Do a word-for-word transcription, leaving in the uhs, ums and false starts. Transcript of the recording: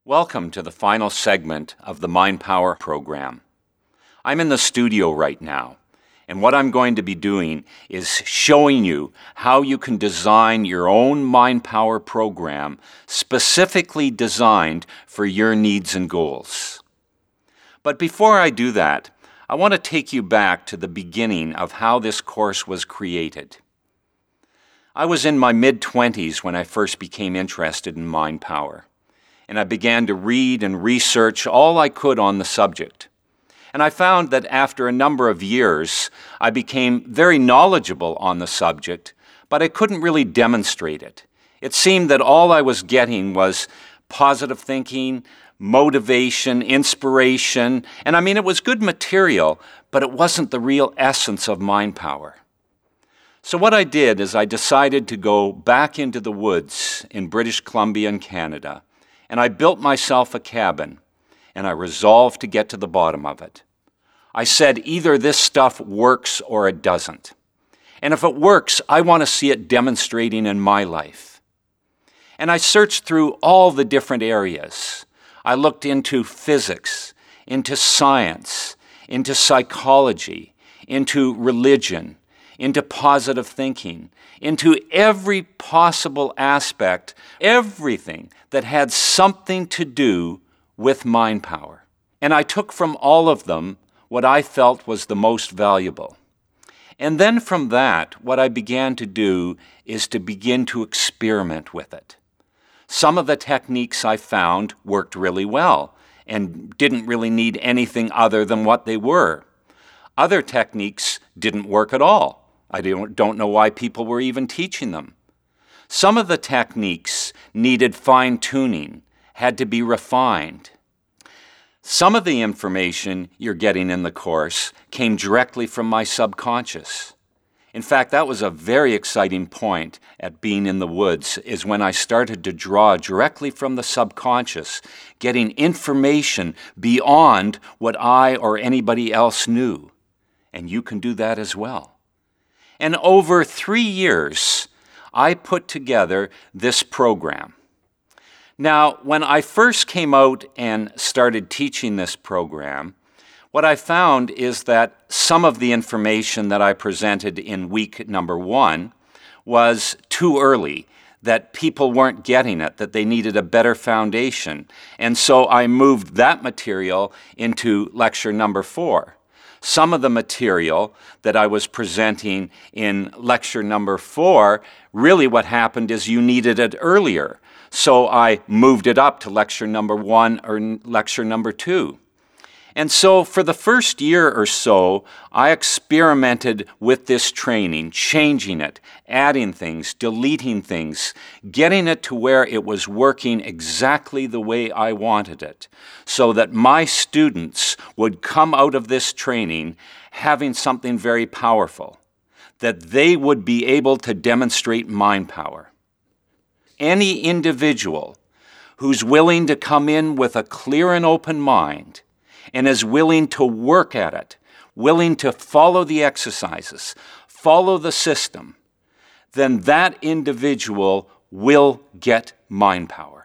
Welcome to the final segment of the Mind Power program. I'm in the studio right now, and what I'm going to be doing is showing you how you can design your own Mind Power program specifically designed for your needs and goals. But before I do that, I want to take you back to the beginning of how this course was created. I was in my mid-twenties when I first became interested in Mind Power, and I began to read and research all I could on the subject. And I found that after a number of years, I became very knowledgeable on the subject, but I couldn't really demonstrate it. It seemed that all I was getting was positive thinking, motivation, inspiration, and I mean, it was good material, but it wasn't the real essence of Mind Power. So what I did is I decided to go back into the woods in British Columbia and Canada, and I built myself a cabin, and I resolved to get to the bottom of it. I said either this stuff works or it doesn't. And if it works, I want to see it demonstrating in my life. And I searched through all the different areas. I looked into physics, into science, into psychology, into religion, into positive thinking, into every possible aspect, everything that had something to do with Mind Power. And I took from all of them what I felt was the most valuable. And then from that, what I began to do is to begin to experiment with it. Some of the techniques I found worked really well and didn't really need anything other than what they were. Other techniques didn't work at all. I don't, don't know why people were even teaching them. Some of the techniques needed fine-tuning, had to be refined. Some of the information you're getting in the course came directly from my subconscious. In fact, that was a very exciting point at being in the woods, is when I started to draw directly from the subconscious, getting information beyond what I or anybody else knew. And you can do that as well. And over three years, I put together this program. Now, when I first came out and started teaching this program, what I found is that some of the information that I presented in week number one was too early, that people weren't getting it, that they needed a better foundation. And so I moved that material into lecture number four. Some of the material that I was presenting in lecture number four, really what happened is you needed it earlier. So I moved it up to lecture number one or lecture number two. And so for the first year or so, I experimented with this training, changing it, adding things, deleting things, getting it to where it was working exactly the way I wanted it, so that my students would come out of this training having something very powerful, that they would be able to demonstrate Mind Power. Any individual who's willing to come in with a clear and open mind and is willing to work at it, willing to follow the exercises, follow the system, then that individual will get Mind Power.